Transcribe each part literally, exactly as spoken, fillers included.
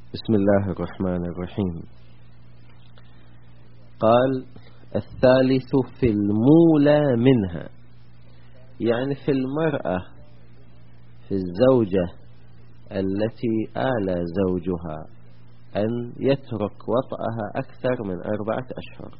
بسم الله الرحمن الرحيم. قال الثالث في المولى منها، يعني في المرأة، في الزوجة التي آلى زوجها أن يترك وطأها أكثر من أربعة أشهر.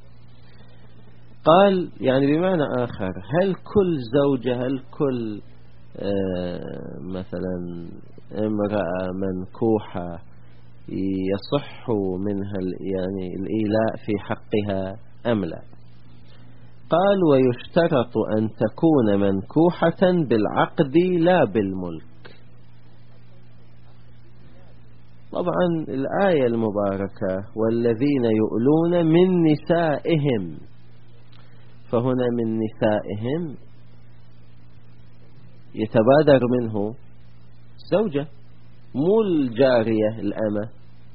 قال يعني بمعنى آخر، هل كل زوجة، هل كل آه مثلا امرأة منكوحة يصح منها يعني الإيلاء في حقها أم لا؟ قال ويشترط أن تكون منكوحة بالعقد لا بالملك. طبعا الآية المباركة والذين يؤلون من نسائهم، فهنا من نسائهم يتبادر منه زوجة مو الجارية الأمة.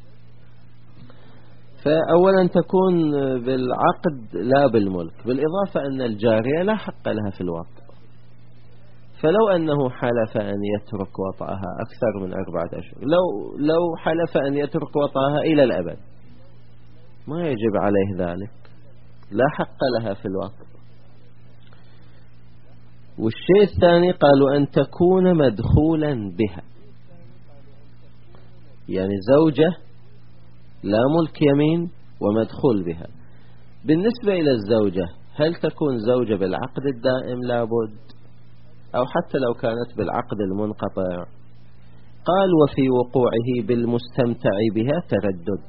فأولا تكون بالعقد لا بالملك، بالإضافة أن الجارية لا حق لها في الوطء، فلو أنه حلف أن يترك وطأها أكثر من أربعة أشهر، لو, لو حلف أن يترك وطأها إلى الأبد ما يجب عليه ذلك، لا حق لها في الوطء. والشيء الثاني قالوا أن تكون مدخولا بها، يعني زوجة لا ملك يمين ومدخول بها. بالنسبة إلى الزوجة، هل تكون زوجة بالعقد الدائم لابد، أو حتى لو كانت بالعقد المنقطع؟ قال وفي وقوعه بالمستمتع بها تردد،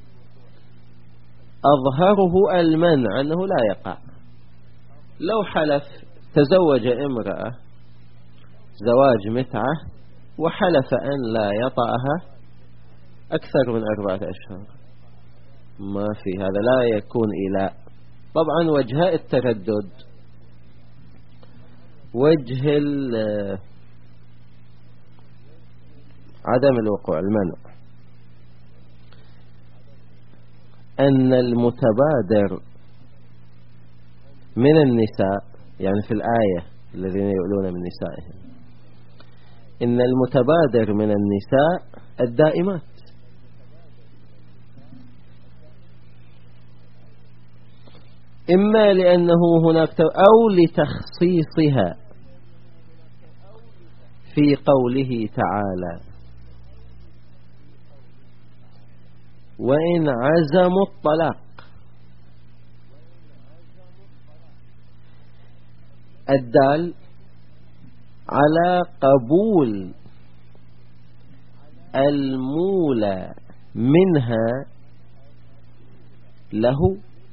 أظهره المنع أنه لا يقع. لو حلف تزوج امرأة زواج متعة وحلف أن لا يطأها أكثر من أربعة أشهر، ما في هذا، لا يكون إيلاء. طبعا وجهاء التردد، وجه عدم الوقوع المنع، أن المتبادر من النساء، يعني في الآية الذين يؤلون من نسائهم، إن المتبادر من النساء الدائمات، إما لأنه هناك أو لتخصيصها في قوله تعالى وإن عزموا الطلاق، الدال على قبول المولى منها له،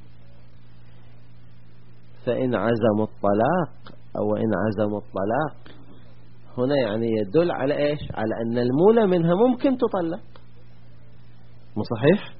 فإن عزموا الطلاق أو إن عزموا الطلاق هنا يعني يدل على إيش؟ على أن المولى منها ممكن تطلق، مو صحيح؟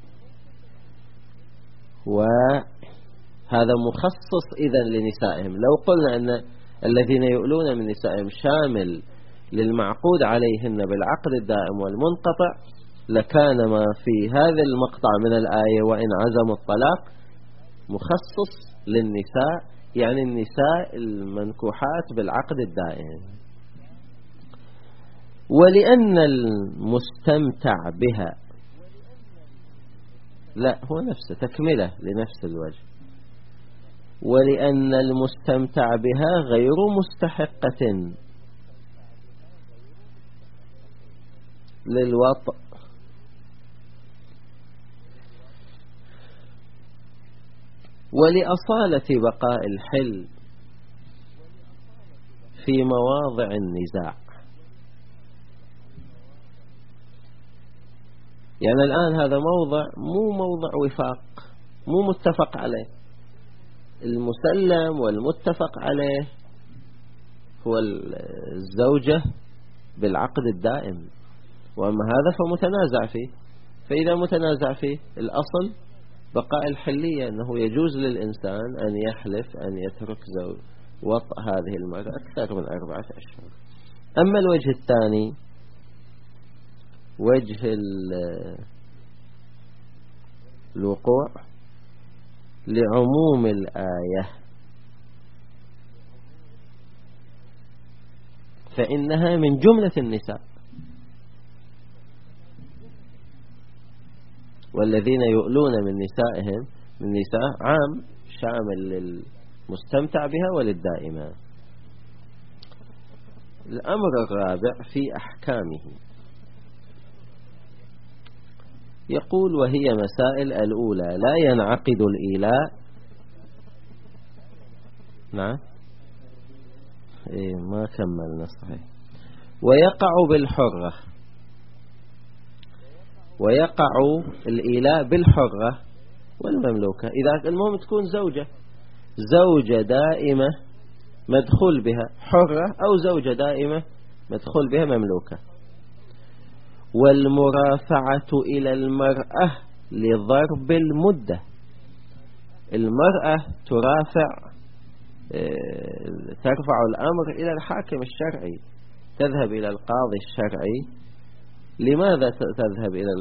وهذا مخصص إذن لنسائهم. لو قلنا أن الذين يؤلون من نسائهم شامل للمعقود عليهن بالعقد الدائم والمنقطع، لكان ما في هذا المقطع من الآية وإن عزموا الطلاق مخصص للنساء، يعني النساء المنكوحات بالعقد الدائم. ولأن المستمتع بها، لا هو نفسه تكملة لنفس الوجه، ولأن المستمتع بها غير مستحقة للوطء، ولأصالة بقاء الحل في مواضع النزاع. يعني الآن هذا موضع مو موضع وفاق، مو متفق عليه. المسلم والمتفق عليه هو الزوجة بالعقد الدائم، وأما هذا فمتنازع فيه. فإذا متنازع فيه، الأصل بقاء الحلية، أنه يجوز للإنسان أن يحلف أن يترك زوج وطأ هذه المرأة أكثر من أربعة أشهر. أما الوجه الثاني، وجه الوقوع لعموم الآية، فإنها من جملة النساء، والذين يؤلون من نسائهم من نساء عام شامل للمستمتع بها وللدائمة. الأمر الرابع في أحكامه، يقول وهي مسائل الأولى لا ينعقد الإيلاء. نعم إيه ما كملنا صحيح. ويقع بالحرة، ويقع الإيلاء بالحرة والمملوكة. إذا المهم تكون زوجة زوجة دائمة مدخول بها حرة، أو زوجة دائمة مدخول بها مملوكة. والمرافعة إلى المرأة لضرب المدة، المرأة ترافع ترفع الأمر إلى الحاكم الشرعي، تذهب إلى القاضي الشرعي. لماذا تذهب إلى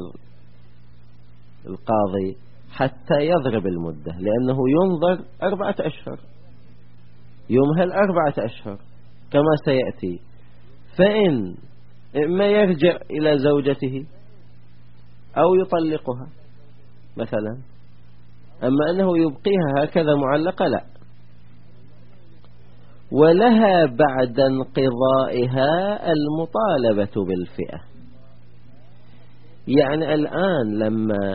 القاضي؟ حتى يضرب المدة، لأنه ينظر أربعة أشهر، يمهل أربعة أشهر كما سيأتي. فإن إما يرجع إلى زوجته أو يطلقها مثلا، أما أنه يبقيها هكذا معلقة لا. ولها بعد انقضائها المطالبة بالفئة. يعني الآن لما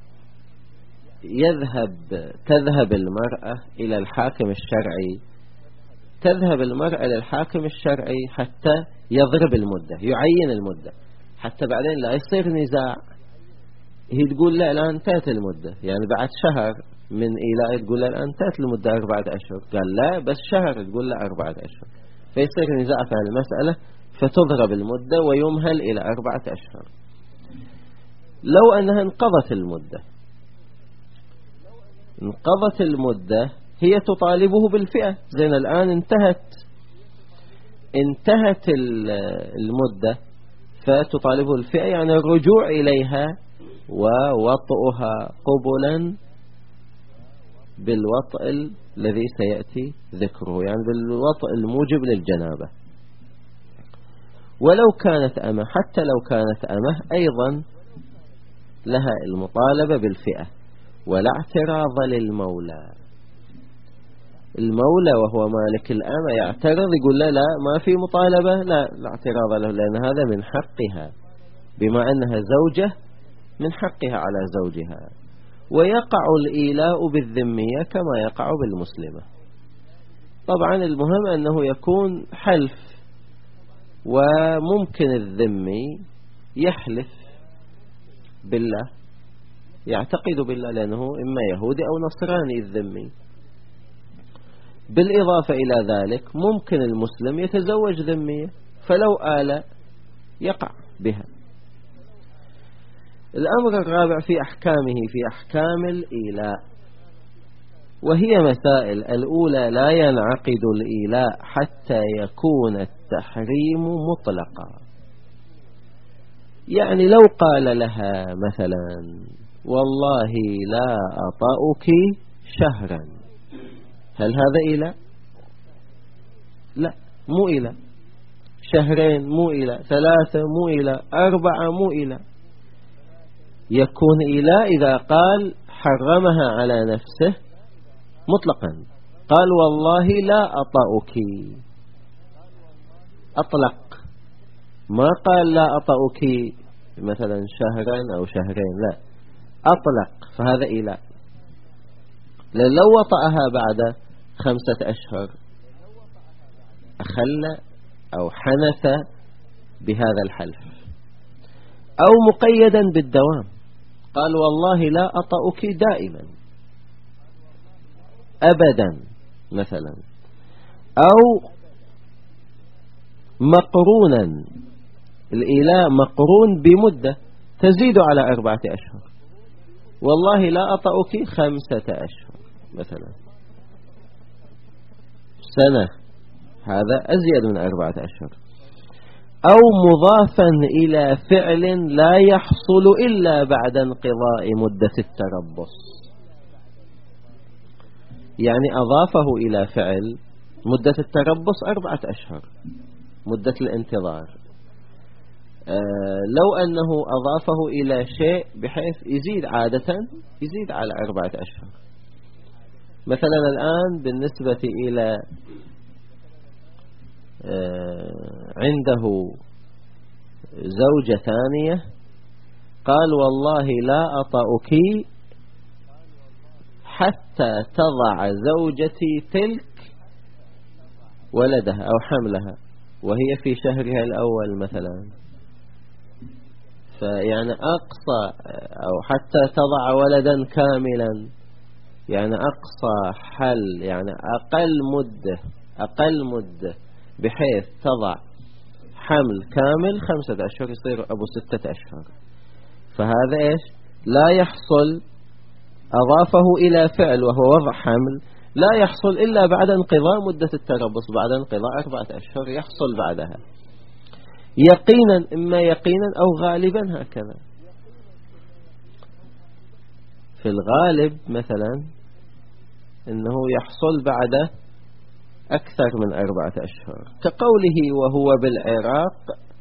يذهب تذهب المرأة إلى الحاكم الشرعي، تذهب المرأة إلى الحاكم الشرعي حتى يضرب المدة، يعين المدة، حتى بعدين لا يصير نزاع. هي تقول لا الآن انتهت المدة، يعني بعد شهر من إيلاء تقول لا الآن انتهت المدة أربعة أشهر، قال لا بس شهر، تقول لا أربعة أشهر، فيصير نزاع في المسألة، فتضرب المدة ويمهل إلى أربعة أشهر. لو أنها انقضت المدة انقضت المدة هي تطالبه بالفئة. زين الآن انتهت انتهت المدة، فتطالبه الفئة، يعني الرجوع إليها ووطئها قبلا بالوطء الذي سيأتي ذكره، يعني بالوطء الموجب للجنابة. ولو كانت أمه، حتى لو كانت أمه أيضا لها المطالبة بالفئة. ولا اعتراض للمولى، المولى وهو مالك الأمة يعترض يقول لا لا ما في مطالبة، لا لا اعتراض له، لأن هذا من حقها، بما أنها زوجة من حقها على زوجها. ويقع الإيلاء بالذمية كما يقع بالمسلمة. طبعا المهم أنه يكون حلف، وممكن الذمي يحلف بالله، يعتقد بالله، لأنه إما يهودي أو نصراني الذمي. بالإضافة إلى ذلك ممكن المسلم يتزوج ذمية، فلو آل يقع بها. الأمر الرابع في أحكامه في أحكام الإيلاء، وهي مسائل الأولى لا ينعقد الإيلاء حتى يكون التحريم مطلقا. يعني لو قال لها مثلا والله لا أطأك شهرا، هل هذا إيلاء؟ لا، مو إيلاء. شهرين مو إيلاء، ثلاثة مو إيلاء، أربعة مو إيلاء. يكون إيلاء إذا قال حرمها على نفسه مطلقا، قال والله لا أطأك، أطلق، ما قال لا أطأك مثلا شهرا أو شهرين، لا، أطلق، فهذا إيلاء. لو وطأها بعد خمسة أشهر أخل أو حنث بهذا الحلف، أو مقيدا بالدوام، قال والله لا أطأك دائما أبدا مثلا، أو مقرونا، الإيلاء مقرون بمدة تزيد على أربعة أشهر، والله لا أطأك خمسة أشهر مثلا، سنة، هذا أزيد من أربعة أشهر. أو مضافا إلى فعل لا يحصل إلا بعد انقضاء مدة التربص، يعني أضافه إلى فعل مدة التربص أربعة أشهر، مدة الانتظار، لو أنه أضافه إلى شيء بحيث يزيد عادة يزيد على أربعة أشهر. مثلا الآن بالنسبة إلى عنده زوجة ثانية قال والله لا أطأك حتى تضع زوجتي تلك ولدها أو حملها وهي في شهرها الأول مثلا، فيعني أقصى أو حتى تضع ولدا كاملا، يعني أقصى حل يعني أقل مدة أقل مدة بحيث تضع حمل كامل خمسة أشهر يصير أبو ستة أشهر. فهذا إيش لا يحصل، أضافه إلى فعل وهو وضع حمل لا يحصل إلا بعد انقضاء مدة التربص، بعد انقضاء أربعة أشهر يحصل بعدها يقينا، إما يقينا أو غالبا هكذا. في الغالب مثلا إنه يحصل بعد أكثر من أربعة أشهر، كقوله وهو بالعراق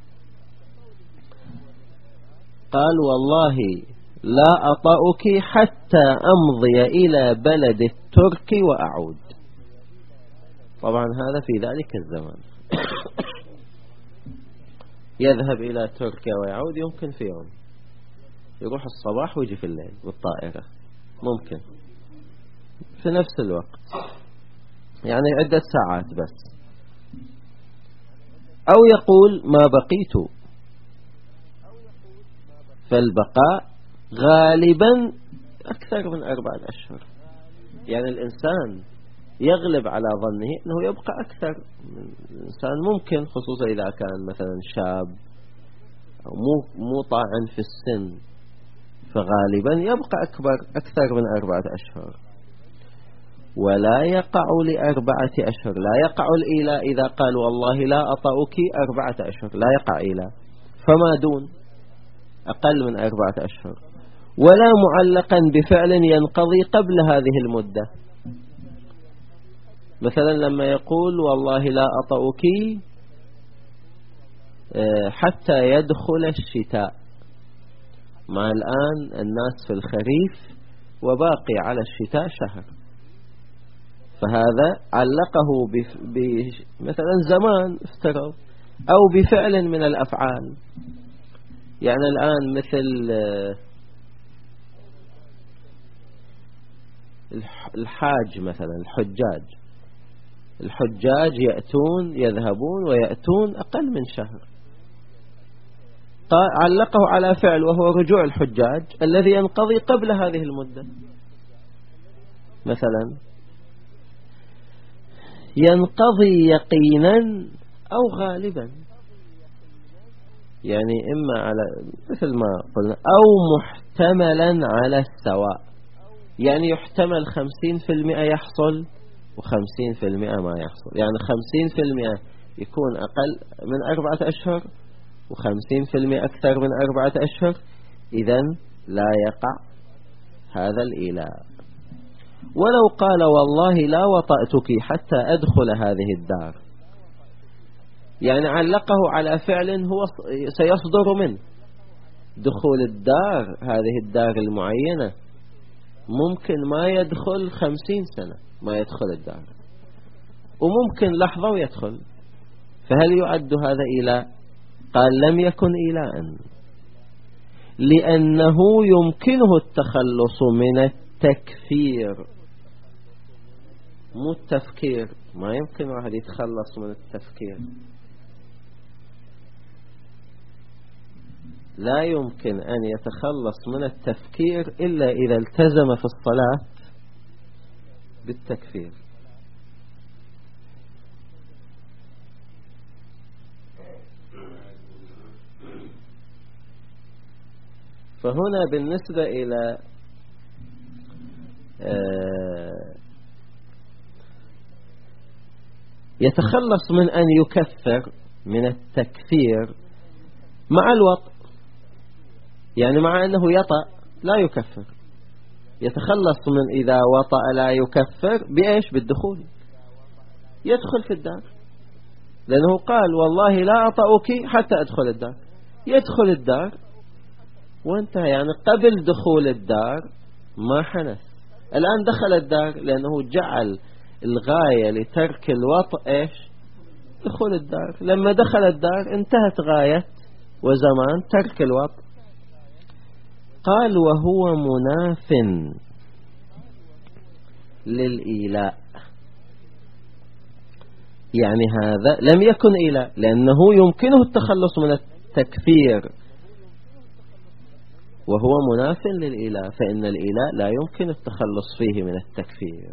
قال والله لا أطأك حتى أمضي إلى بلد الترك وأعود. طبعا هذا في ذلك الزمان يذهب إلى تركيا ويعود يمكن في يوم، يروح الصباح ويجي في الليل بالطائرة ممكن في نفس الوقت، يعني عدة ساعات بس. أو يقول ما بقيت، فالبقاء غالبا أكثر من أربعة أشهر، يعني الإنسان يغلب على ظنه أنه يبقى أكثر من الإنسان ممكن، خصوصا إذا كان مثلا شاب أو مو مو طاعن في السن، فغالبا يبقى أكبر أكثر من أربعة أشهر. ولا يقع لأربعة أشهر، لا يقع الإيلاء إذا قال والله لا أطأك أربعة أشهر، لا يقع إيلاء، فما دون أقل من أربعة أشهر. ولا معلقا بفعل ينقضي قبل هذه المدة، مثلا لما يقول والله لا أطأك حتى يدخل الشتاء، مع الآن الناس في الخريف وباقي على الشتاء شهر، فهذا علقه مثلا زمان افترض أو بفعل من الأفعال. يعني الآن مثل الحاج مثلا، الحجاج الحجاج يأتون يذهبون ويأتون أقل من شهر، علقه على فعل وهو رجوع الحجاج الذي ينقضي قبل هذه المدة. مثلا ينقضي يقينا أو غالبا، يعني إما على مثل ما قلنا أو محتملا على السواء، يعني يحتمل خمسين في المئة يحصل وخمسين في المئة ما يحصل، يعني خمسين في المئة يكون أقل من أربعة أشهر وخمسين في المئة أكثر من أربعة أشهر، إذن لا يقع هذا الإيلاء. ولو قال والله لا وطأتك حتى أدخل هذه الدار، يعني علقه على فعل هو سيصدر منه دخول الدار، هذه الدار المعينة ممكن ما يدخل خمسين سنة ما يدخل الدار، وممكن لحظة ويدخل، فهل يعد هذا إيلاء؟ قال لم يكن إيلاء، لأنه يمكنه التخلص من التكفير، مو التفكير، ما يمكن واحد يتخلص من التفكير، لا يمكن أن يتخلص من التفكير إلا إذا التزم في الصلاة بالتكفير. فهنا بالنسبة إلى يتخلص من أن يكفر من التكفير مع الوطء، يعني مع أنه يطأ لا يكفر، يتخلص من إذا وطأ لا يكفر بإيش؟ بالدخول، يدخل في الدار، لأنه قال والله لا أطأك حتى أدخل الدار، يدخل الدار وانتهى، يعني قبل دخول الدار ما حنث. الآن دخل الدار لأنه جعل الغاية لترك الوطء إيش؟ دخول الدار. لما دخل الدار انتهت غاية وزمان ترك الوطء. قال وهو مناف للإيلاء، يعني هذا لم يكن إيلاء لأنه يمكنه التخلص من التكفير، وهو مناف للإيلاء، فإن الإيلاء لا يمكن التخلص فيه من التكفير،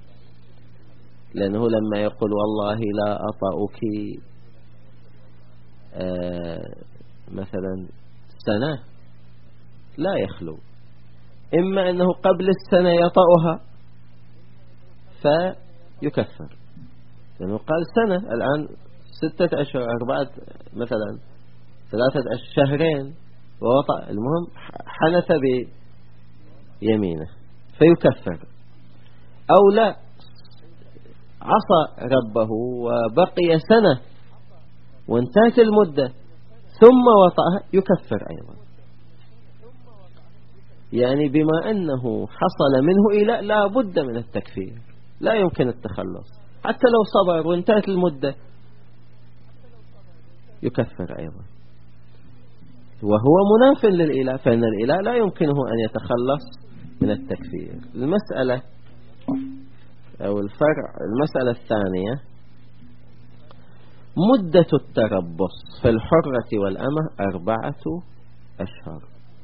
لأنه لما يقول والله لا أطأك آه مثلا سنة لا يخلو، إما أنه قبل السنة يطأها فيكفر، لأنه قال سنة، الآن ستة أشهر أربعة مثلا ثلاثة أشهر شهرين ووطأ، المهم حنث بيمينه فيكفر. أو لا، عصى ربه وبقي سنة وانتهت المدة ثم وطأها يكفر أيضا، يعني بما أنه حصل منه إيلاء لا بد من التكفير، لا يمكن التخلص، حتى لو صبر وانتهت المدة يكفر أيضا. وهو مناف للإيلاء، فإن الإيلاء لا يمكنه أن يتخلص من التكفير. المسألة أو الفرع المسألة الثانية مدة التربص في الحرة والأمة أربعة أشهر.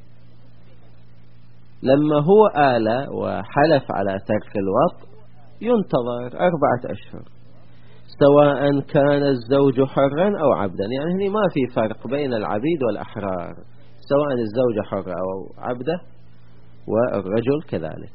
لما هو آل وحلف على ترك الوطء ينتظر أربعة أشهر، سواء كان الزوج حرا أو عبدا، يعني هنا ما في فرق بين العبيد والأحرار، سواء الزوج حر أو عبده والرجل كذلك.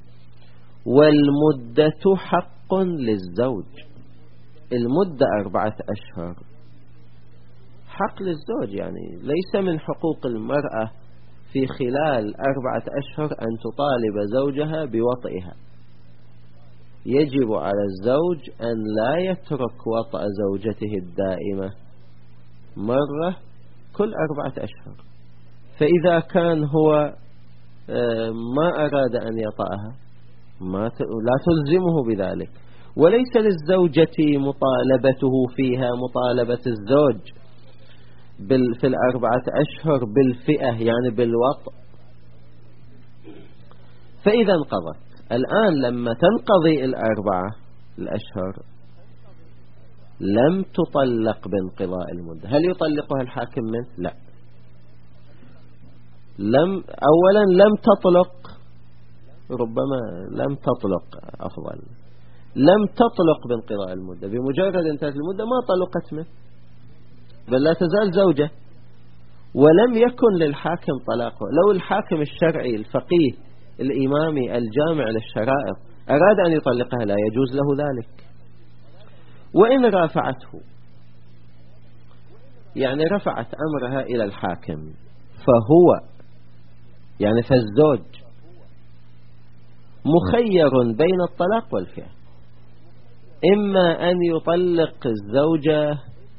والمدة حق للزوج، المدة أربعة أشهر حق للزوج، يعني ليس من حقوق المرأة في خلال أربعة أشهر أن تطالب زوجها بوطئها. يجب على الزوج أن لا يترك وطأ زوجته الدائمة مرة كل أربعة أشهر، فإذا كان هو ما أراد أن يطأها ما لا تلزمه بذلك. وليس للزوجة مطالبته فيها مطالبة الزوج في الأربعة أشهر بالفئة، يعني بالوطء. فإذا انقضت الآن لما تنقضي الأربعة الأشهر لم تطلق بانقضاء المدة. هل يطلقها الحاكم منه؟ لا. لم أولا لم تطلق، ربما لم تطلق أفضل، لم تطلق بانقضاء المدة، بمجرد انتهت المدة ما طلقت منه، بل لا تزال زوجة. ولم يكن للحاكم طلاقه. لو الحاكم الشرعي الفقيه الإمامي الجامع للشرائع أراد أن يطلقها لا يجوز له ذلك. وإن رافعته، يعني رفعت أمرها إلى الحاكم، فهو يعني فالزوج مخير بين الطلاق والفعل، إما أن يطلق الزوجة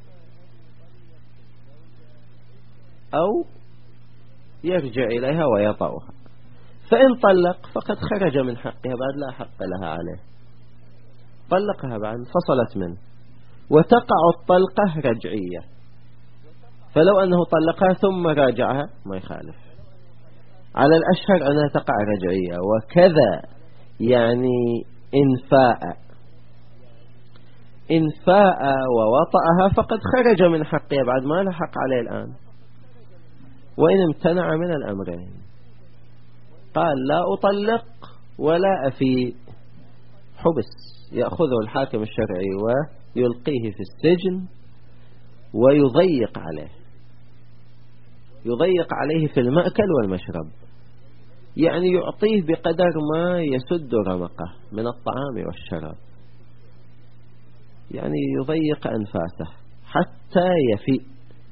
أو يرجع إليها ويطأها. فإن طلق فقد خرج من حقها، بعد لا حق لها عليه، طلقها بعد فصلت منه، وتقع الطلقة رجعية. فلو أنه طلقها ثم راجعها ما يخالف، على الأشهر أنها تقع رجعية. وكذا يعني إنفاء إنفاء ووطأها فقد خرج من حقها، بعد ما له حق عليه الآن. وإن امتنع من الأمرين قال لا أطلق ولا أفي، حبس، يأخذه الحاكم الشرعي ويلقيه في السجن ويضيق عليه، يضيق عليه في المأكل والمشرب، يعني يعطيه بقدر ما يسد رمقه من الطعام والشراب، يعني يضيق أنفاسه حتى يفي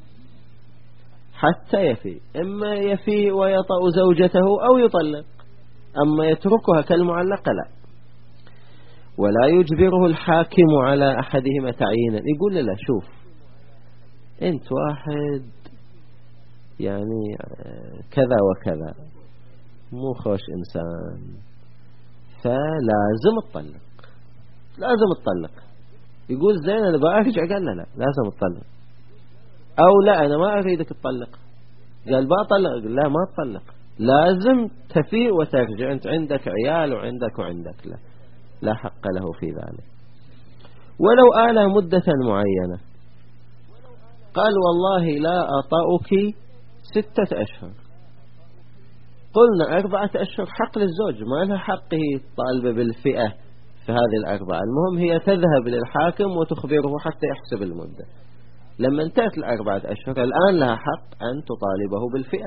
حتى يفي إما يفي ويطأ زوجته أو يطلق، أما يتركها كالمعلقة لا. ولا يجبره الحاكم على أحدهما تعيينا، يقول له شوف أنت واحد يعني كذا وكذا، مو خوش إنسان، فلازم تطلق، لازم تطلق. يقول زين أنا بأرجع، قال لا لا لازم تطلق. أو لا أنا ما أريدك تطلق، قال بطلق، لا ما تطلق، لازم تفيء وترجع، أنت عندك عيال وعندك وعندك، لا لا حق له في ذلك. ولو آل مدة معينة، قال والله لا أطأك ستة أشهر، قلنا أربعة أشهر حق للزوج، ما لها حق هي طالبة بالفئة في هذه الأربعة، المهم هي تذهب للحاكم وتخبره حتى يحسب المدة. لما انتهت الأربعة أشهر الآن لها حق أن تطالبه بالفئة.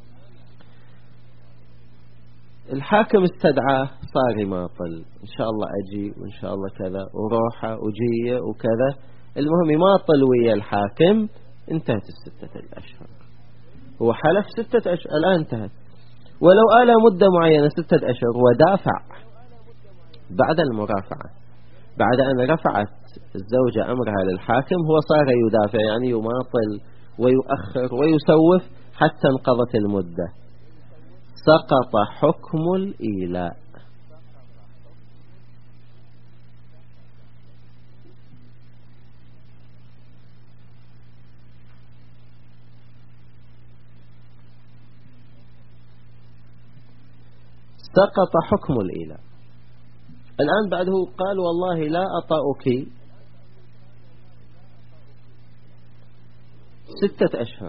الحاكم استدعاه، صار يماطل، إن شاء الله أجي وإن شاء الله كذا، وروحة وجية وكذا، المهم يماطل ويا الحاكم. انتهت الستة الأشهر، هو حلف ستة أشهر، الآن انتهت. ولو آل مدة معينة ستة أشهر ودافع بعد المرافعة، بعد أن رفعت الزوجة أمرها للحاكم، هو صار يدافع، يعني يماطل ويؤخر ويسوف حتى انقضت المدة، سقط حكم الإيلاء. سقط حكم الإيلاء. الآن بعده قال والله لا أطأك ستة أشهر،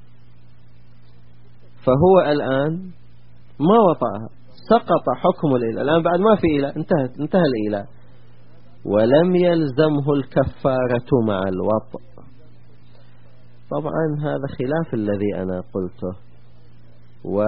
فهو الآن ما وطأها، سقط حكم الإيلاء، الآن بعد ما في إيلاء، انتهت انتهى الإيلاء، ولم يلزمه الكفارة مع الوطأ. طبعا هذا خلاف الذي أنا قلته، و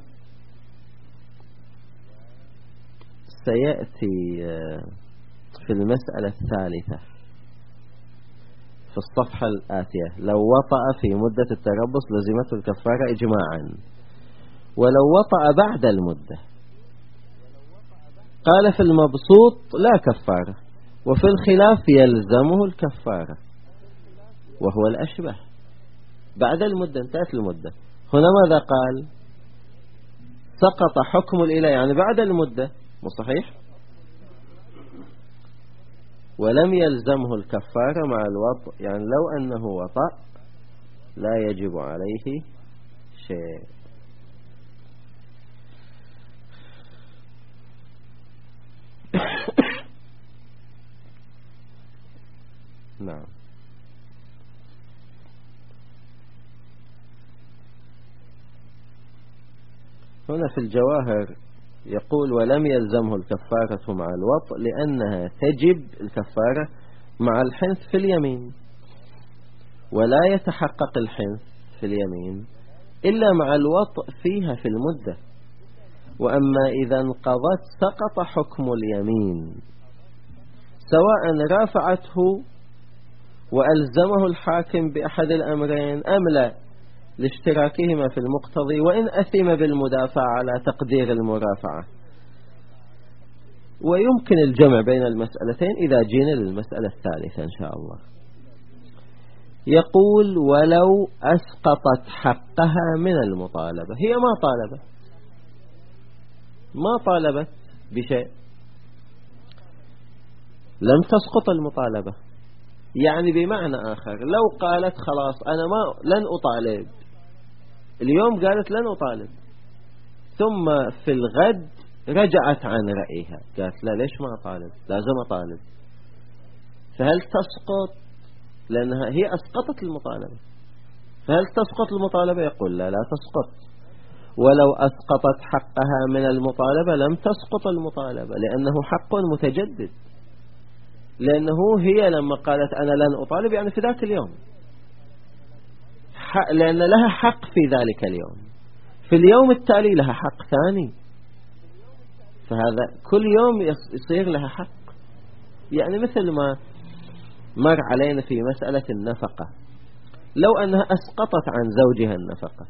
سيأتي في المسألة الثالثة في الصفحة الآتية: لو وطأ في مدة التربص لزمته الكفارة إجماعا، ولو وطأ بعد المدة. قال في المبسوط لا كفارة، وفي الخلاف يلزمه الكفارة، وهو الأشبه. بعد المدة، انتهت المدة. هنا ماذا قال؟ سقط حكم الإله، يعني بعد المدة، مو صحيح؟ ولم يلزمه الكفارة مع الوطء، يعني لو أنه وطأ لا يجب عليه شيء. نعم. هنا في الجواهر يقول ولم يلزمه الكفارة مع الوطء لأنها تجب الكفارة مع الحنث في اليمين، ولا يتحقق الحنث في اليمين إلا مع الوطء فيها في المدة. وأما إذا انقضت سقط حكم اليمين، سواء رافعته وألزمه الحاكم بأحد الأمرين أم لا، لاشتراكهما في المقتضي، وإن أثم بالمدافع على تقدير المرافعة. ويمكن الجمع بين المسألتين إذا جينا للمسألة الثالثة إن شاء الله. يقول ولو أسقطت حقها من المطالبة، هي ما طالبت ما طالبت بشيء، لم تسقط المطالبة. يعني بمعنى آخر، لو قالت خلاص أنا ما لن أطالب، اليوم قالت لن أطالب، ثم في الغد رجعت عن رأيها، قالت لا ليش ما أطالب، لازم أطالب، فهل تسقط؟ لأنها هي أسقطت المطالبة، فهل تسقط المطالبة؟ يقول لا لا تسقط. ولو أسقطت حقها من المطالبة لم تسقط المطالبة، لأنه حق متجدد، لأنه هي لما قالت أنا لن أطالب يعني في ذاك اليوم، لأن لها حق في ذلك اليوم، في اليوم التالي لها حق ثاني، فهذا كل يوم يصير لها حق. يعني مثل ما مر علينا في مسألة النفقة، لو أنها أسقطت عن زوجها النفقة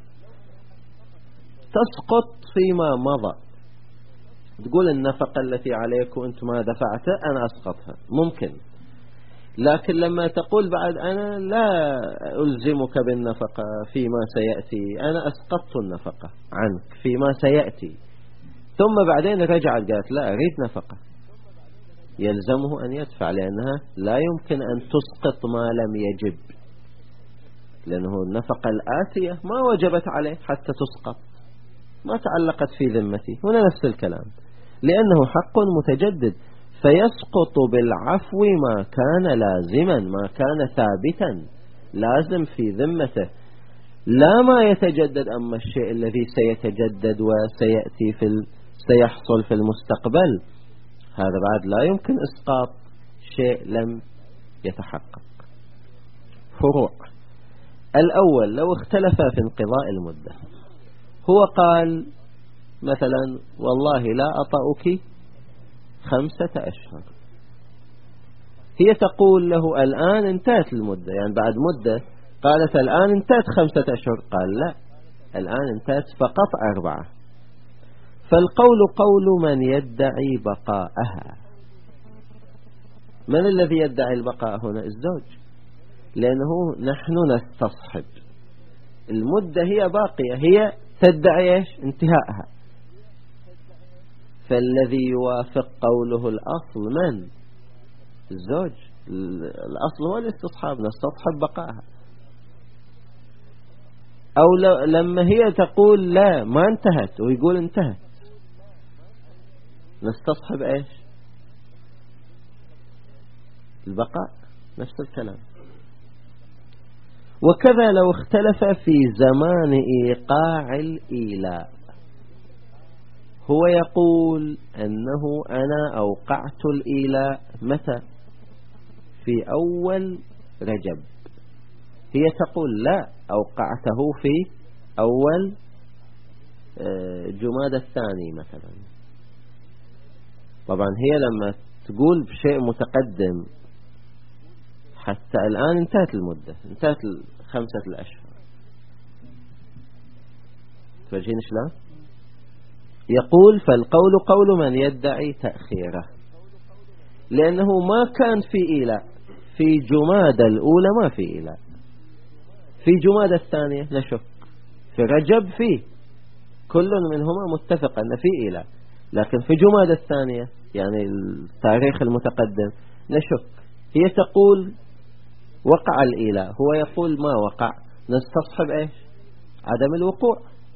تسقط فيما مضى، تقول النفقة التي عليك وأنت ما دفعتها أنا أسقطها، ممكن. لكن لما تقول بعد أنا لا ألزمك بالنفقة فيما سيأتي، أنا أسقطت النفقة عنك فيما سيأتي، ثم بعدين رجعت قالت لا أريد نفقة، يلزمه أن يدفع، لأنها لا يمكن أن تسقط ما لم يجب، لأنه النفقة الآتية ما وجبت عليه حتى تسقط، ما تعلقت في ذمتي. هنا نفس الكلام، لأنه حق متجدد فيسقط بالعفو ما كان لازما، ما كان ثابتا لازم في ذمته، لا ما يتجدد. أما الشيء الذي سيتجدد وسيأتي في ال... سيحصل في المستقبل، هذا بعد لا يمكن إسقاط شيء لم يتحقق. فروع: الأول لو اختلف في انقضاء المدة، هو قال مثلا والله لا أطأك خمسة أشهر، هي تقول له الآن انتهت المدة، يعني بعد مدة قالت الآن انتهت خمسة أشهر، قال لا الآن انتهت فقط أربعة، فالقول قول من يدعي بقاءها. من الذي يدعي البقاء هنا؟ الزوج، لأنه نحن نستصحب المدة هي باقية، هي تدعي ايش؟ انتهائها، فالذي يوافق قوله الأصل من؟ الزوج. الأصل هو الاستصحاب، نستصحب بقائها. أو لما هي تقول لا ما انتهت ويقول انتهت، نستصحب ايش؟ البقاء، نفس الكلام. وكذا لو اختلف في زمان إيقاع الإيلاء، هو يقول أنه أنا أوقعت الإيلاء متى؟ في أول رجب، هي تقول لا أوقعته في أول جماد الثاني مثلا. طبعا هي لما تقول بشيء متقدم حتى الآن انتهت المدة، انتهت خمسة الأشهر، تفجين شلون؟ يقول فالقول قول من يدعي تأخيره، لأنه ما كان في إيلاء، في جماد الأولى ما في إيلاء، في جماد الثانية نشك، في رجب فيه، كل منهما متفق أن في إيلاء، لكن في جماد الثانية يعني التاريخ المتقدم نشك. هي تقول وقع الإيلاء، هو يقول ما وقع، نستصحب إيش؟ عدم الوقوع،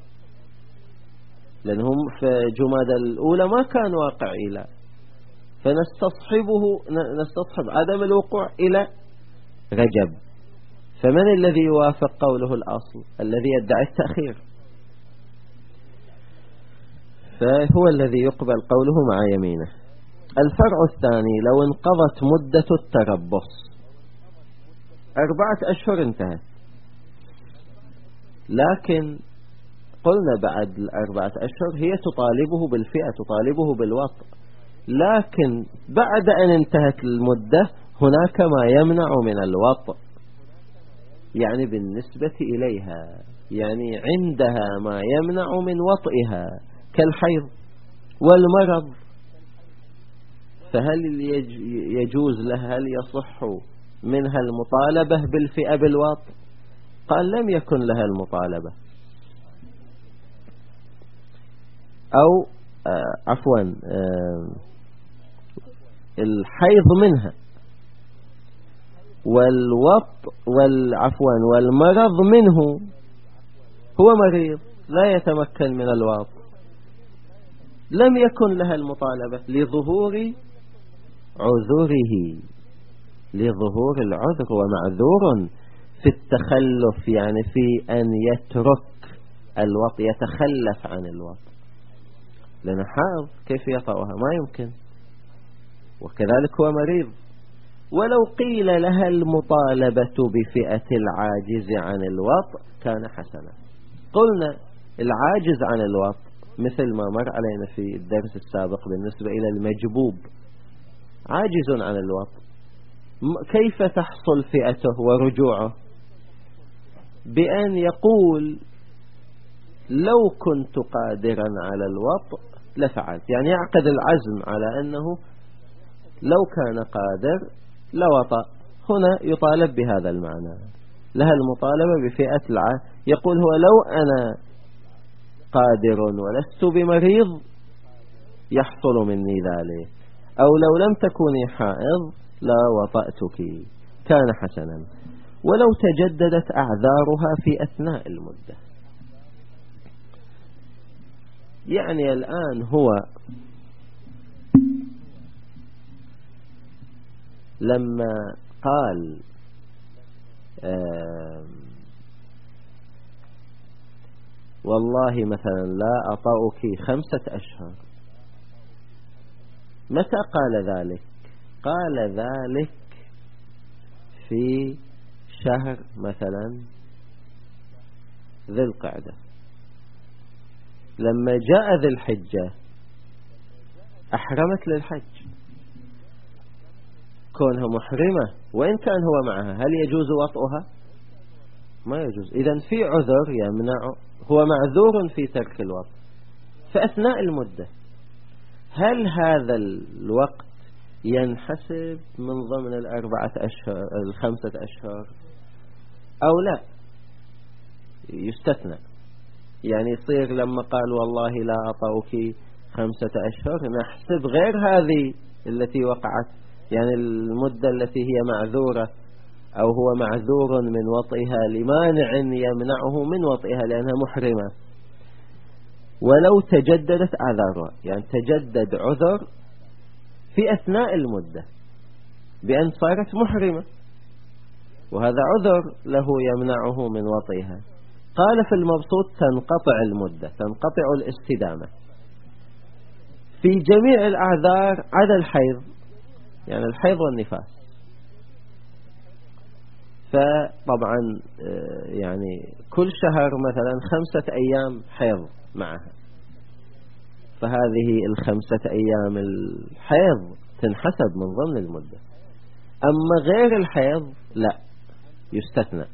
لأنهم في جماد الأولى ما كان واقع إيلاء، فنستصحبه نستصحب عدم الوقوع إلى رجب. فمن الذي يوافق قوله الأصل؟ الذي يدعي التأخير، فهو الذي يقبل قوله مع يمينه. الفرع الثاني لو انقضت مدة التربص، أربعة أشهر انتهت، لكن قلنا بعد الأربعة أشهر هي تطالبه بالفئة، تطالبه بالوطء، لكن بعد أن انتهت المدة هناك ما يمنع من الوطء، يعني بالنسبة إليها، يعني عندها ما يمنع من وطئها كالحيض والمرض، فهل يجوز لها، هل يصح منها المطالبة بالفئة بالوطء؟ قال لم يكن لها المطالبة، أو آه عفوا آه الحيض منها والوطء والعفوا والمرض منه، هو مريض لا يتمكن من الوطء، لم يكن لها المطالبة لظهور عذره، لظهور العذر، ومعذور في التخلف، يعني في أن يترك الوطء، يتخلف عن الوطء، لأن حائض كيف يطأها؟ ما يمكن، وكذلك هو مريض. ولو قيل لها المطالبة بفئة العاجز عن الوطء كان حسنا. قلنا العاجز عن الوطء مثل ما مر علينا في الدرس السابق بالنسبة إلى المجبوب، عاجز عن الوطء، كيف تحصل فئته ورجوعه؟ بأن يقول لو كنت قادرا على الوطء لفعلت، يعني يعقد العزم على أنه لو كان قادر لوطأ، هنا يطالب بهذا المعنى، لها المطالبة بفئة العهد. يقول هو لو أنا قادر ولست بمريض يحصل مني ذلك، أو لو لم تكوني حائض لا وطأتك، كان حسنا، ولو تجددت أعذارها في أثناء المدة. يعني الآن هو لما قال والله مثلا لا أطأك خمسة أشهر، متى قال ذلك؟ قال ذلك في شهر مثلا ذي القعدة، لما جاء ذي الحجة أحرمت للحج، كونها محرمة وإن كان هو معها، هل يجوز وطئها؟ ما يجوز. إذن في عذر يمنع، هو معذور في ترك الوطء في أثناء المدة. هل هذا الوقت ينحسب من ضمن الأربعة أشهر الخمسة أشهر أو لا؟ يستثنى. يعني يصير لما قال والله لا أطأك خمسة أشهر نحسب غير هذه التي وقعت، يعني المدة التي هي معذورة أو هو معذور من وطئها لمانع يمنعه من وطئها لأنها محرمة. ولو تجددت أعذارها، يعني تجدد عذر في أثناء المدة بأن صارت محرمة، وهذا عذر له يمنعه من وطئها. قال في المبسوط تنقطع المدة، تنقطع الاستدامة في جميع الأعذار عدا الحيض، يعني الحيض والنفاس. فطبعا يعني كل شهر مثلا خمسة أيام حيض معها، فهذه الخمسة أيام الحيض تنحسب من ضمن المدة. أما غير الحيض لا، يستثنى.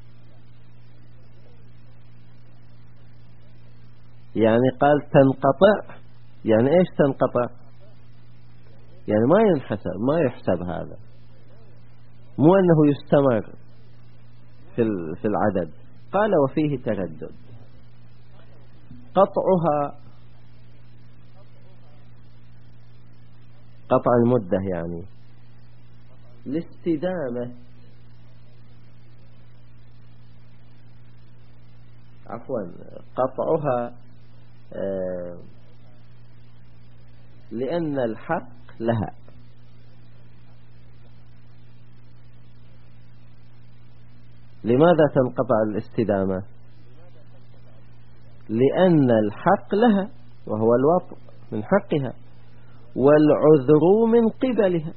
يعني قال تنقطع، يعني إيش تنقطع؟ يعني ما ينحسب، ما يحسب هذا، مو أنه يستمر في في العدد. قال وفيه تردد. قطعها قطع المدة يعني الاستدامة، عفوا قطعها آه لأن الحق لها. لماذا تنقطع الاستدامة؟ لأن الحق لها وهو الوطء من حقها، والعذر من قبلها.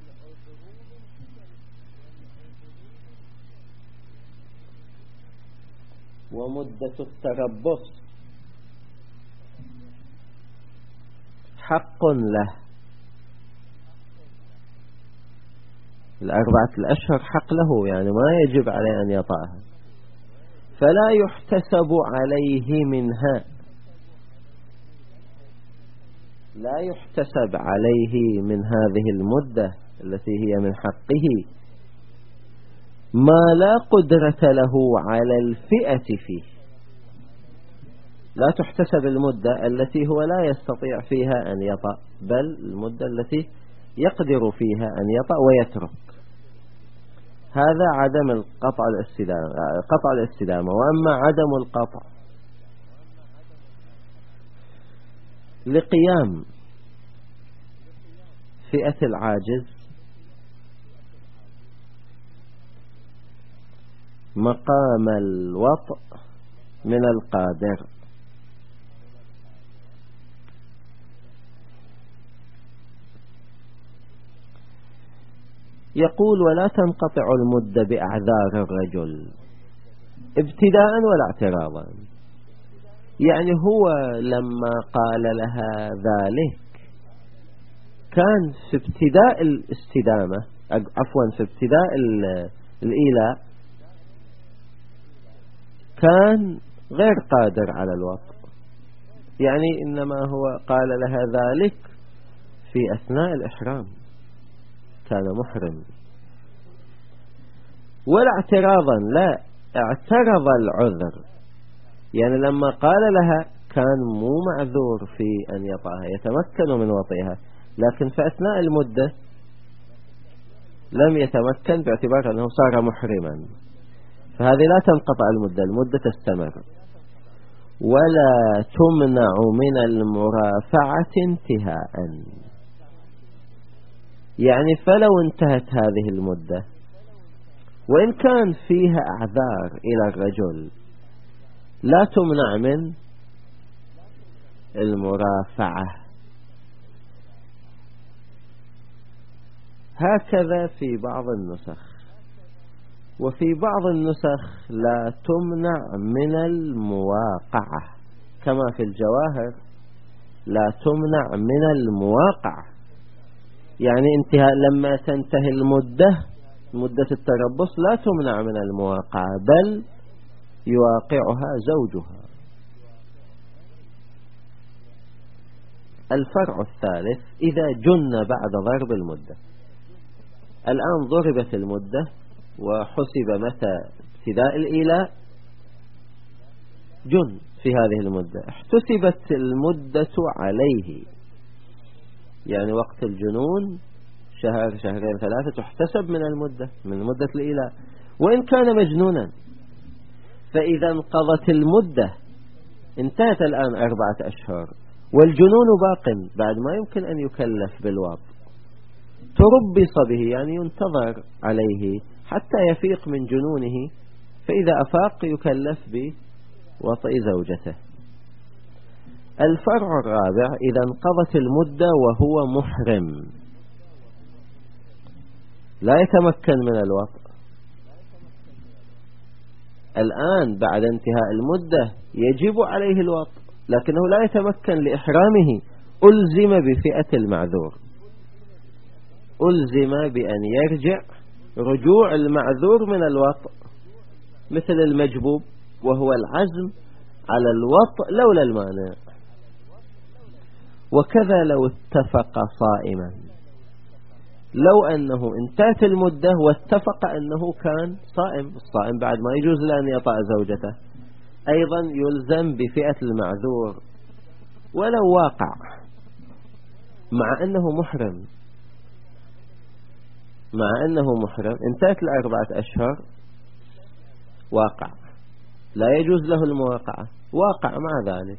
ومدة التربص حق له، الأربعة الأشهر حق له، يعني ما يجب عليه أن يطأها، فلا يحتسب عليه منها، لا يحتسب عليه من هذه المدة التي هي من حقه ما لا قدرة له على الفئة فيه. لا تحتسب المدة التي هو لا يستطيع فيها أن يطأ، بل المدة التي يقدر فيها أن يطأ ويترك. هذا عدم القطع الاستدامة، قطع الاستدامة. وأما عدم القطع لقيام فئة العاجز مقام الوطء من القادر. يقول ولا تنقطع المدة بأعذار الرجل ابتداء ولا اعتراضا. يعني هو لما قال لها ذلك كان في ابتداء الاستدامة، عفوا في ابتداء الإيلاء كان غير قادر على الوطء، يعني إنما هو قال لها ذلك في أثناء الإحرام، كان محرم. ولا اعتراضا، لا، اعترض العذر. يعني لما قال لها كان مو معذور في أن يطأها، يتمكن من وطئها، لكن في أثناء المدة لم يتمكن باعتبار أنه صار محرما، فهذه لا تنقطع المدة، المدة تستمر. ولا تمنع من المرافعة انتهاء، يعني فلو انتهت هذه المدة وإن كان فيها أعذار إلى الرجل لا تمنع من المرافعة. هكذا في بعض النسخ، وفي بعض النسخ لا تمنع من المواقعة، كما في الجواهر لا تمنع من المواقعة، يعني انتهاء لما تنتهي المدة مدة التربص لا تمنع من المواقعة، بل يواقعها زوجها. الفرع الثالث: إذا جن بعد ضرب المدة. الآن ضربت المدة وحسب متى ابتداء الإيلاء، جن في هذه المدة، احتسبت المدة عليه، يعني وقت الجنون شهر شهرين ثلاثة تحتسب من المدة، من مدة الإيلاء، وإن كان مجنونا. فإذا انقضت المدة انتهت الآن أربعة أشهر والجنون باق، بعد ما يمكن أن يكلف بالوضع، تربص به، يعني ينتظر عليه حتى يفيق من جنونه، فإذا أفاق يكلف بوطئ زوجته. الفرع الرابع: إذا انقضت المدة وهو محرم لا يتمكن من الوطئ، الآن بعد انتهاء المدة يجب عليه الوطئ، لكنه لا يتمكن لإحرامه، ألزم بفئة المعذور، ألزم بأن يرجع رجوع المعذور من الوطئ، مثل المجبوب وهو العزم على الوطئ لولا المانع. وكذا لو اتفق صائما، لو أنه انتهت المدة واتفق أنه كان صائم، الصائم بعد ما يجوز له أن يطأ زوجته، أيضا يلزم بفئة المعذور ولو واقع، مع أنه محرم، مع أنه محرم انتهت الأربعة أشهر واقع، لا يجوز له المواقعة، واقع مع ذلك،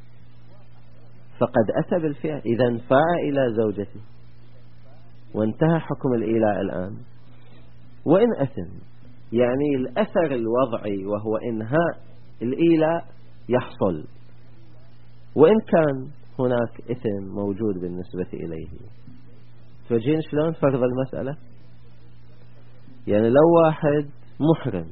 فقد أتى بالفئة. إذا انفاع إلى زوجته وانتهى حكم الإيلاء الآن، وإن أثم، يعني الأثر الوضعي وهو إنهاء الإيلاء يحصل، وإن كان هناك إثم موجود بالنسبة إليه. فجين شلون فرض المسألة؟ يعني لو واحد محرم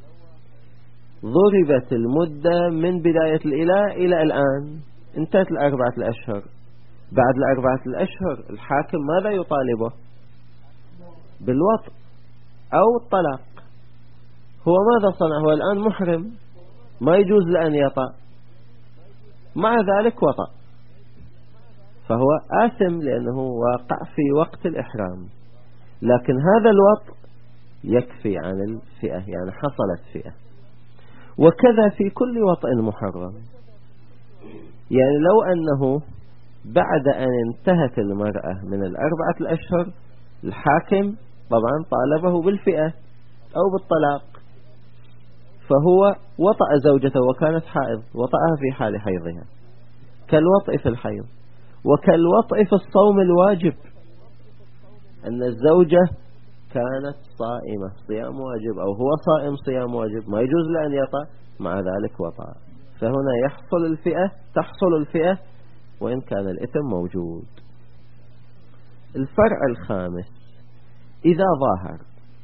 ضربت المدة من بداية الإيلاء إلى الآن، انتهت الأربعة الأشهر، بعد الأربعة الأشهر الحاكم ماذا يطالبه؟ بالوطء أو الطلاق. هو ماذا صنع؟ هو الآن محرم ما يجوز لأن يطأ، مع ذلك وطأ، فهو آثم لأنه واقع في وقت الإحرام، لكن هذا الوطء يكفي عن الفئة، يعني حصلت فئة. وكذا في كل وطء محرم، يعني لو أنه بعد أن انتهت المرأة من الأربعة الأشهر الحاكم طبعا طالبه بالفئة أو بالطلاق، فهو وطأ زوجته وكانت حائض، وطأها في حال حيضها، كالوطء في الحيض، وكالوطء في الصوم الواجب، أن الزوجة كانت صائمة صيام واجب أو هو صائم صيام واجب، ما يجوز لأن يطأ، مع ذلك وطأ، فهنا يحصل الفئة، تحصل الفئة وإن كان الإثم موجود. الفرع الخامس: إذا ظاهر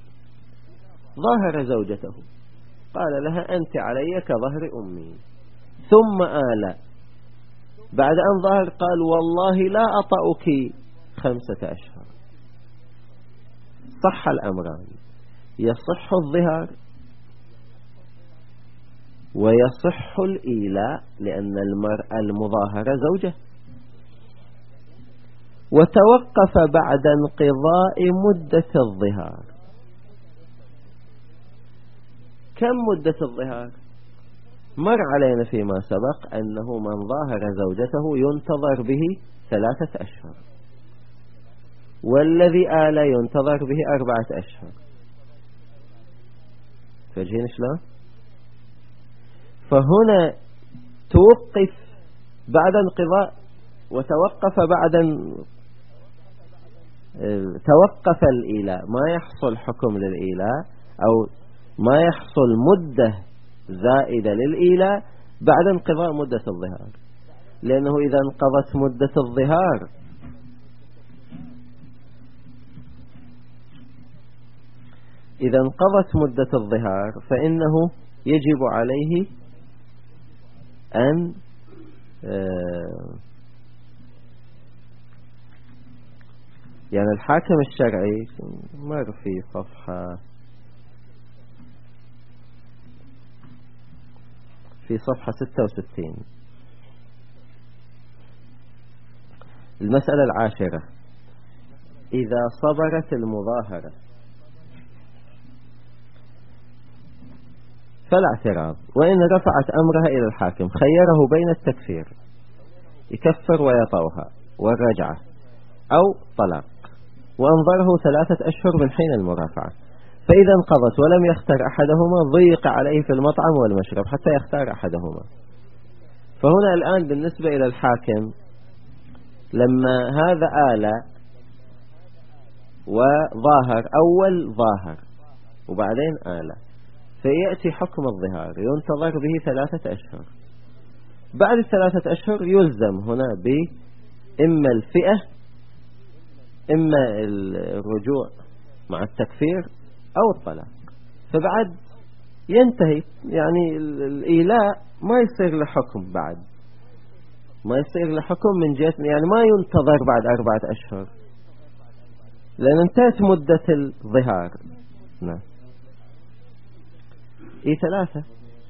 ظاهر زوجته، قال لها أنت علي كظهر أمي، ثم آل بعد أن ظهر قال والله لا أطأك خمسة أشهر، صح الأمران، يصح الظهار ويصح الإيلاء لأن المرأة المظاهرة زوجة، وتوقف بعد انقضاء مدة الظهار، كم مدة الظهار؟ مر علينا فيما سبق أنه من ظاهر زوجته ينتظر به ثلاثة أشهر، والذي آل ينتظر به أربعة أشهر. فجين شلون؟ فهنا توقف بعد انقضاء وتوقف بعد توقف الإيلاء، ما يحصل حكم للإيلاء أو ما يحصل مدة زائدة للإيلاء بعد انقضاء مدة الظهار، لأنه إذا انقضت مدة الظهار إذا انقضت مدة الظهار فإنه يجب عليه أن يعني الحاكم الشرعي مر في صفحة في صفحة ستة وستين المسألة العاشرة: إذا صبرت المظاهرة فلا اعتراض، وإن رفعت أمرها إلى الحاكم خيره بين التكفير يكفر ويطأها والرجعة أو طلاق، وأنظره ثلاثة أشهر من حين المرافعة، فإذا انقضت ولم يختار أحدهما ضيق عليه في المطعم والمشرب حتى يختار أحدهما. فهنا الآن بالنسبة إلى الحاكم لما هذا آل وظاهر، أول ظاهر وبعدين آل، فيأتي حكم الظهار ينتظر به ثلاثة أشهر. بعد الثلاثة أشهر يلزم هنا بإما الفئة إما الرجوع مع التكفير أو الطلاق، فبعد ينتهي يعني الإيلاء ما يصير لحكم، بعد ما يصير لحكم من جهة يعني ما ينتظر بعد أربعة أشهر لأن انتهت مدة الظهار. نعم إيه ثلاثة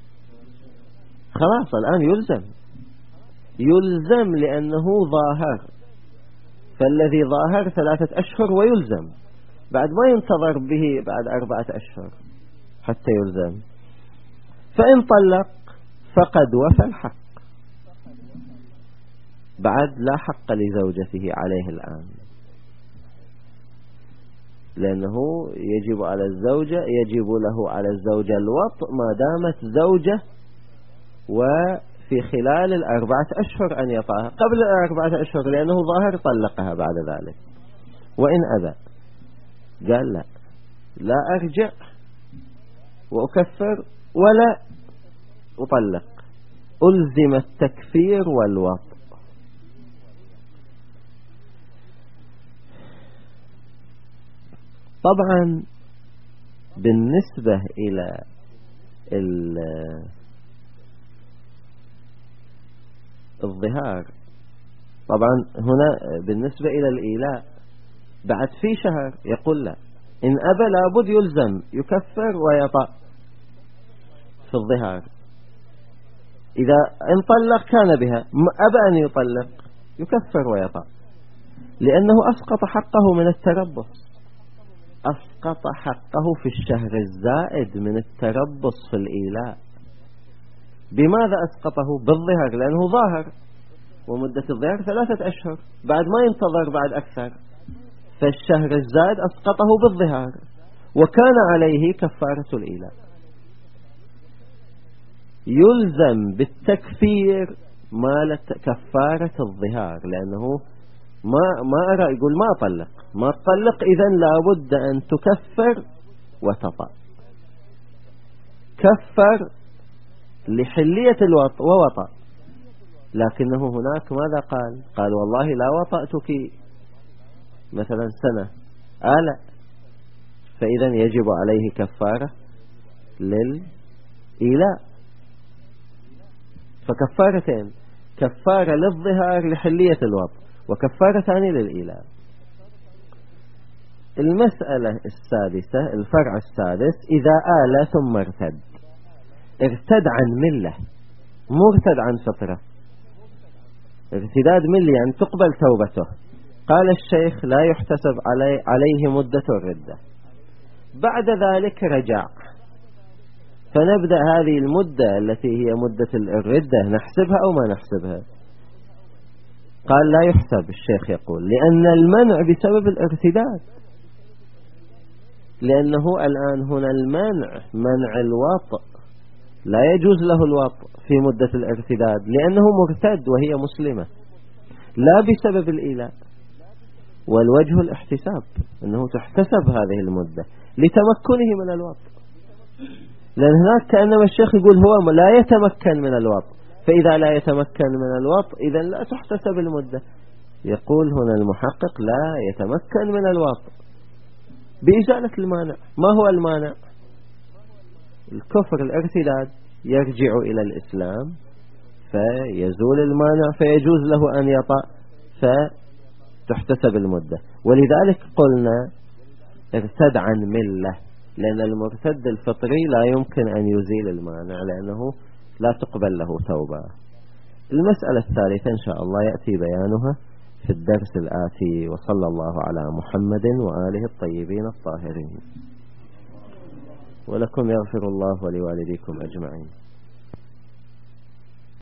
خلاص الآن يلزم يلزم لأنه ظاهر، فالذي ظاهر ثلاثة أشهر ويلزم، بعد ما ينتظر به بعد أربعة أشهر حتى يلزم. فإن طلق فقد وفى الحق، بعد لا حق لزوجته عليه الآن، لأنه يجب على الزوجة يجب له على الزوجة الوطء ما دامت زوجة، وفي خلال الأربعة أشهر أن يطأها قبل الأربعة أشهر، لأنه ظاهر طلقها بعد ذلك. وإن أبى قال لا لا أرجع وأكفر ولا أطلق، ألزم التكفير والوطء. طبعا بالنسبة إلى الظهار، طبعا هنا بالنسبة إلى الإيلاء بعد في شهر يقول لا، إن أبى لابد يلزم يكفر ويطأ في الظهار. إذا انطلق كان بها، أبى أن يطلق يكفر ويطأ، لأنه أسقط حقه من التربص، أسقط حقه في الشهر الزائد من التربص في الإيلاء. بماذا أسقطه؟ بالظهر، لأنه ظاهر ومدة الظهر ثلاثة أشهر، بعد ما ينتظر بعد أكثر، فالشهر الزائد أسقطه بالظهار، وكان عليه كفارة الإيلاء. يلزم بالتكفير مال كفارة الظهار، لأنه ما ما أرى يقول ما أطلق ما أطلق إذن لابد أن تكفر وتطأ. كفر لحلية الوطء ووطأ، لكنه هناك ماذا قال؟ قال والله لا وطأتك مثلا سنة آلة، فإذا يجب عليه كفارة للإيلاء. فكفارتين، كفارة للظهار لحلية الوطء وكفارة ثانية للإيلاء. المسألة السادسة الفرع السادس: إذا آل ثم ارتد، ارتد عن ملة، مرتد عن فطرة، ارتداد ملة يعني تقبل توبته. قال الشيخ لا يحتسب علي عليه مدة الردة. بعد ذلك رجع، فنبدأ هذه المدة التي هي مدة الردة نحسبها أو ما نحسبها؟ قال لا يحسب. الشيخ يقول لأن المنع بسبب الارتداد، لأنه الآن هنا المنع منع الوطء، لا يجوز له الوطء في مدة الارتداد لأنه مرتد وهي مسلمة، لا بسبب الإيلاء. والوجه الاحتساب، أنه تحتسب هذه المدة لتمكنه من الوطء، لأن هناك كأنما الشيخ يقول هو لا يتمكن من الوطء، فإذا لا يتمكن من الوطء إذا لا تحتسب المدة. يقول هنا المحقق لا يتمكن من الوطء بإزالة المانع. ما هو المانع؟ الكفر، الارتداد، يرجع إلى الإسلام فيزول المانع فيجوز له أن يطأ فتحتسب المدة. ولذلك قلنا ارتد عن ملة، لأن المرتد الفطري لا يمكن أن يزيل المانع لأنه لا تقبل له توبة. المسألة الثالثة إن شاء الله يأتي بيانها في الدرس الآتي، وصلى الله على محمد وآله الطيبين الطاهرين. ولكم يغفر الله ولوالديكم أجمعين.